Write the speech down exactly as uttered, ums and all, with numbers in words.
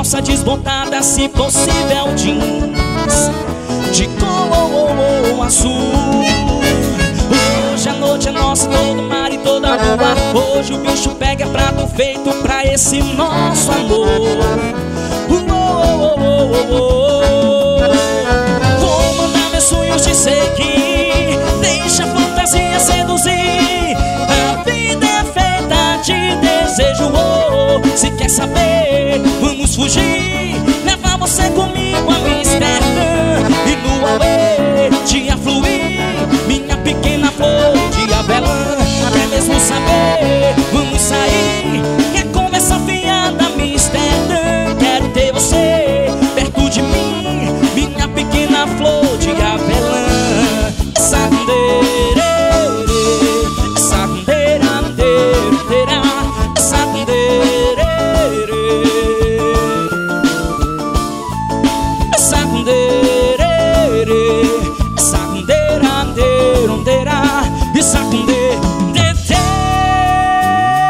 calça desbotada, se possível jeans de cor azul. Hoje a noite é nossa, todo mar e toda a lua. Hoje o bicho pega prato feito pra esse nosso amor.